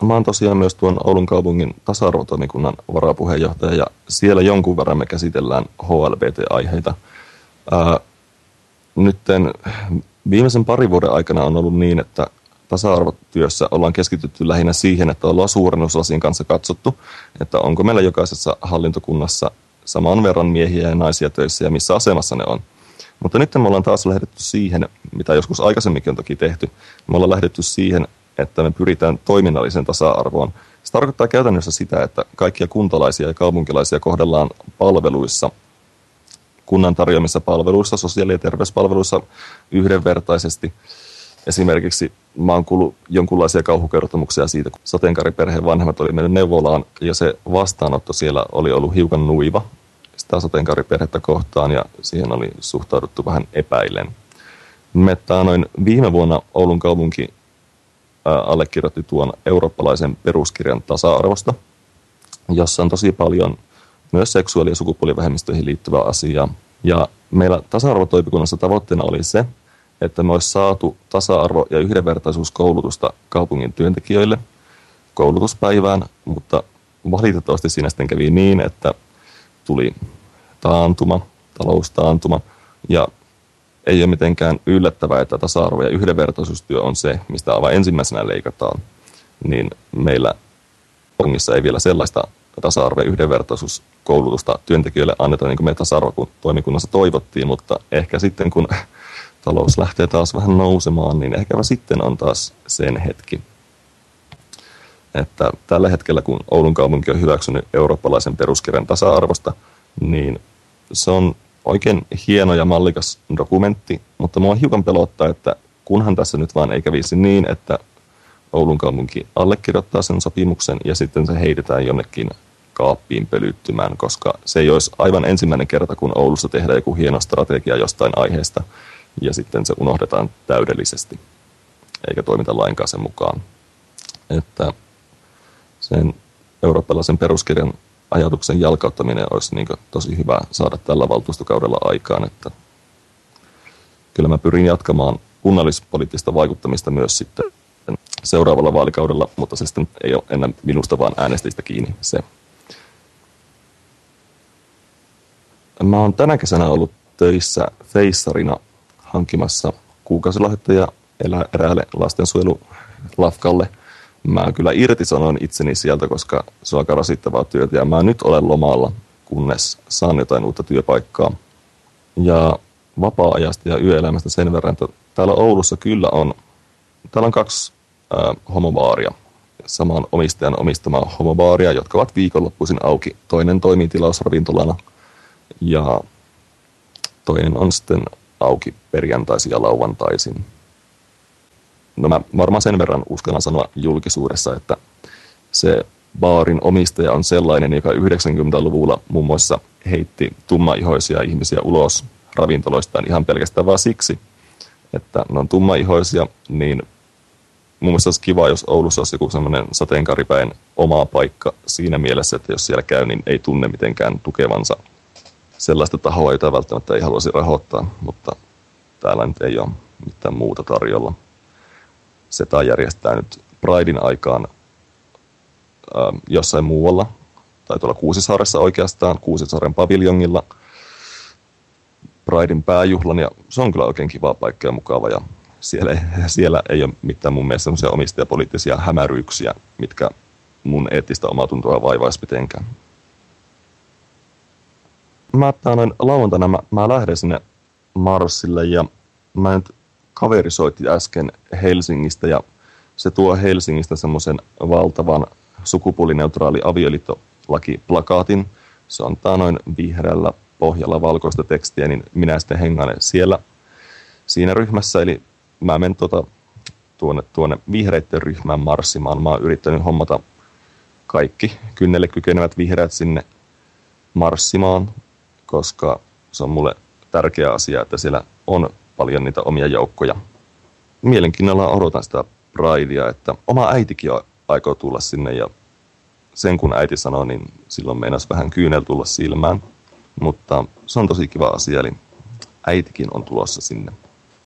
Mä oon tosiaan myös tuon Oulun kaupungin tasa-arvotoimikunnan varapuheenjohtaja ja siellä jonkun verran me käsitellään HLBT-aiheita. Nytten viimeisen parin vuoden aikana on ollut niin, että tasa-arvotyössä ollaan keskitytty lähinnä siihen, että ollaan suurennuslasien kanssa katsottu, että onko meillä jokaisessa hallintokunnassa saman verran miehiä ja naisia töissä ja missä asemassa ne on. Mutta nyt me ollaan taas lähdetty siihen, mitä joskus aikaisemminkin on toki tehty, me ollaan lähdetty siihen, että me pyritään toiminnalliseen tasa-arvoon. Se tarkoittaa käytännössä sitä, että kaikkia kuntalaisia ja kaupunkilaisia kohdellaan palveluissa, kunnan tarjoamissa palveluissa, sosiaali- ja terveyspalveluissa yhdenvertaisesti. Esimerkiksi mä oon kuullut jonkunlaisia kauhukertomuksia siitä, kun sateenkaariperheen vanhemmat oli mennyt neuvolaan ja se vastaanotto siellä oli ollut hiukan nuiva sitä sateenkaariperhettä kohtaan ja siihen oli suhtauduttu vähän epäillen. Viime vuonna Oulun kaupunki allekirjoitti tuon eurooppalaisen peruskirjan tasa-arvosta, jossa on tosi paljon myös seksuaali- ja sukupuolivähemmistöihin liittyvää asiaa. Ja meillä tasa-arvotoimikunnassa tavoitteena oli se, että me olisi saatu tasa-arvo- ja yhdenvertaisuuskoulutusta kaupungin työntekijöille koulutuspäivään, mutta valitettavasti siinä sitten kävi niin, että tuli taloustaantuma, ja ei ole mitenkään yllättävää, että tasa-arvo- ja yhdenvertaisuustyö on se, mistä aivan ensimmäisenä leikataan, niin meillä kaupungissa ei vielä sellaista tasa-arvo- ja yhdenvertaisuuskoulutusta työntekijöille anneta, niin kuin me tasa-arvotoimikunnassa toivottiin, mutta ehkä sitten kun talous lähtee taas vähän nousemaan, niin ehkäpä sitten on taas sen hetki. Että tällä hetkellä, kun Oulun kaupunki on hyväksynyt eurooppalaisen peruskirjan tasa-arvosta, niin se on oikein hieno ja mallikas dokumentti, mutta minua hiukan pelottaa, että kunhan tässä nyt vaan ei kävisi niin, että Oulun kaupunki allekirjoittaa sen sopimuksen ja sitten se heitetään jonnekin kaappiin pölyttymään, koska se ei olisi aivan ensimmäinen kerta, kun Oulussa tehdään joku hieno strategia jostain aiheesta ja sitten se unohdetaan täydellisesti, eikä toimita lainkaan sen mukaan. Että sen eurooppalaisen peruskirjan ajatuksen jalkauttaminen olisi niin tosi hyvä saada tällä valtuustokaudella aikaan, että kyllä mä pyrin jatkamaan kunnallispoliittista vaikuttamista myös sitten seuraavalla vaalikaudella, mutta se sitten ei ole enää minusta vaan äänestäjistä kiinni se. Mä oon tänä kesänä ollut töissä feissarina hankkimassa kuukausilahjoittajia eräälle lastensuojelulafkalle. Mä kyllä irtisanoin itseni sieltä, koska se on aika rasittavaa työtä ja mä nyt olen lomalla, kunnes saan jotain uutta työpaikkaa. Ja vapaa-ajasta ja yöelämästä sen verran, että täällä Oulussa kyllä on, täällä on 2 homobaaria, saman omistajan omistamaa homobaaria, jotka ovat viikonloppuisin auki. Toinen toimii tilausravintolana ja toinen on sitten auki perjantaisin ja lauantaisin. No mä varmaan sen verran uskallan sanoa julkisuudessa, että se baarin omistaja on sellainen, joka 90-luvulla muun muassa heitti tummaihoisia ihmisiä ulos ravintoloistaan ihan pelkästään vaan siksi, että ne on tummaihoisia, niin mun mielestä olisi kiva, jos Oulussa olisi joku semmoinen sateenkaaripäin oma paikka siinä mielessä, että jos siellä käy, niin ei tunne mitenkään tukevansa sellaista tahoa, jota välttämättä ei haluaisi rahoittaa, mutta täällä nyt ei ole mitään muuta tarjolla. SETA järjestää nyt Pridein aikaan jossain muualla, tai tuolla Kuusisaaressa oikeastaan, Kuusisaaren paviljongilla, Pridein pääjuhlan, ja se on kyllä oikein kiva paikka ja mukava, ja siellä ei ole mitään mun mielestä semmoisia omistajapoliittisia hämäryyksiä, mitkä mun eettistä omatuntoa vaivaisi mitenkään. Lauantaina mä lähden sinne marssille, ja mä nyt kaveri soitti äsken Helsingistä ja se tuo Helsingistä semmoisen valtavan sukupuolineutraali avioliittolakiplakaatin. Se on vihreällä pohjalla valkoista tekstiä, niin minä sitten hengailen siinä ryhmässä. Eli mä menen tuonne vihreitten ryhmään marssimaan. Mä oon yrittänyt hommata kaikki kynnelle kykenevät vihreät sinne marssimaan, koska se on mulle tärkeä asia, että siellä on paljon niitä omia joukkoja. Mielenkiinnolla odotan sitä Pridea, että oma äitikin aikoo tulla sinne ja sen kun äiti sanoo, niin silloin meinasi vähän kyynel tulla silmään. Mutta se on tosi kiva asia, eli äitikin on tulossa sinne.